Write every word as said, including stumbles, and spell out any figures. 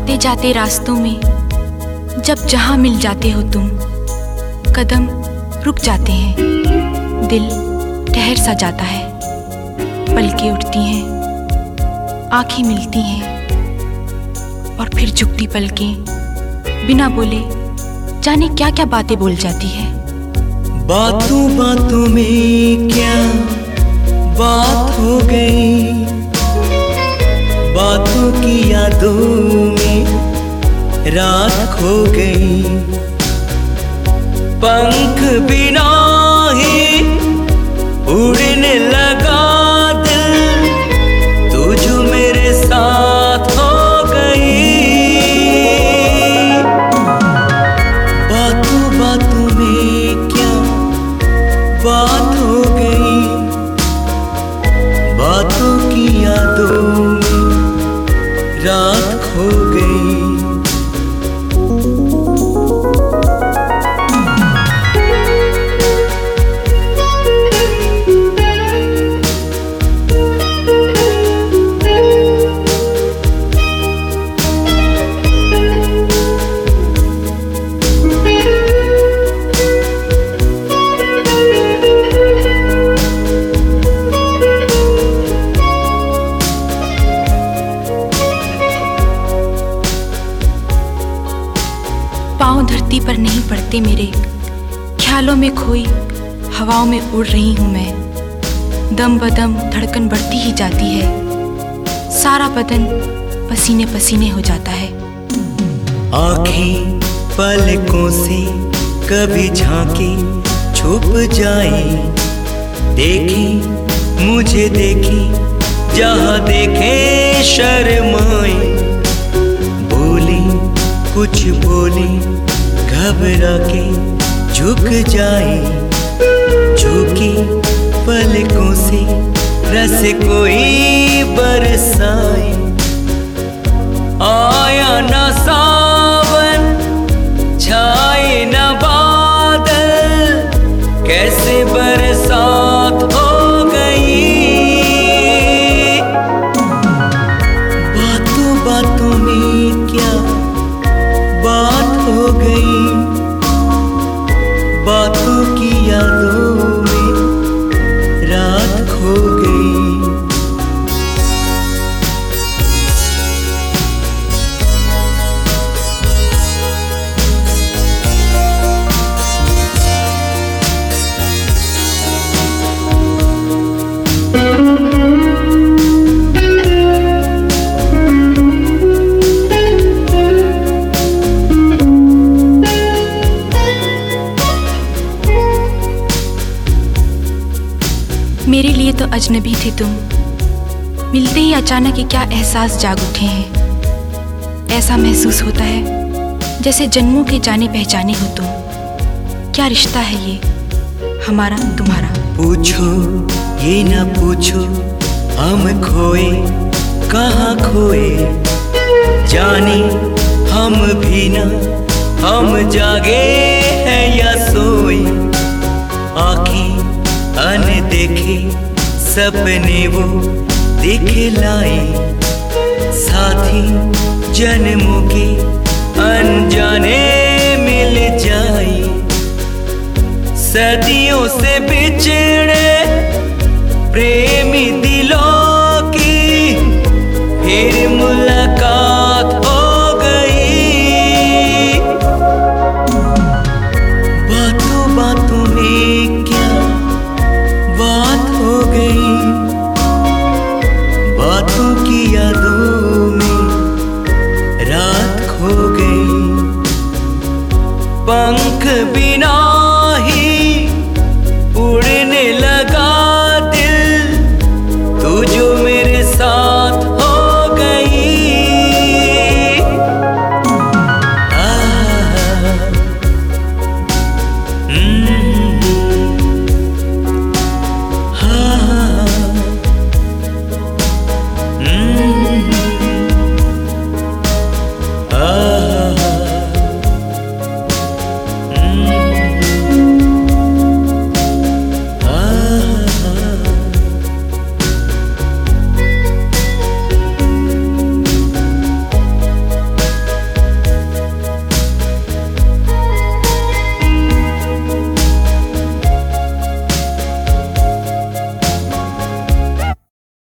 आते जाते रास्तों में जब जहां मिल जाते हो तुम, कदम रुक जाते हैं, दिल ठहर सा जाता है, पलकें उठती हैं, आंखें मिलती हैं और फिर झुकती पलकें बिना बोले जाने क्या क्या बातें बोल जाती है। बातों बातों में क्या बात हो गई, बातों की यादों में रात खो गई। पंख बिना ही उड़ने लगा दिल, तू जो मेरे साथ हो गई। बातों बातों में क्या बात हो गई, बातों की यादों में रात खो गई। पाँव धरती पर नहीं पड़ते मेरे, ख्यालों में खोई हवाओं में उड़ रही हूँ मैं। दम बदम धड़कन बढ़ती ही जाती है, सारा बदन पसीने पसीने हो जाता है। आँखें पलकों से कभी झांकी छुप जाए, देखी मुझे देखी जहाँ देखे शर्माए। बोली कुछ बोली घबरा के झुक जाए, झुकी पलकों से रस कोई बरसाए। आया ना सावन छाए ना बादल, कैसे बरसात हो गई। बातों बातों में क्या बात हो गई, बातों की यादों में रात खो गई। मेरे लिए तो अजनबी थे तुम, मिलते ही अचानक ये क्या एहसास जाग उठे हैं। ऐसा महसूस होता है जैसे जन्मों के जाने पहचाने हो तुम। क्या रिश्ता है ये हमारा तुम्हारा। पूछो ये ना पूछो हम खोए कहाँ खोए, जाने हम भी ना हम जागे हैं या सोए। आँखें अनदेखे सपने वो दिखलाए, साथी जन्मों के अनजाने मिल जाए। सदियों से बिछड़े प्रेमी दिलों की फिर मुलाकात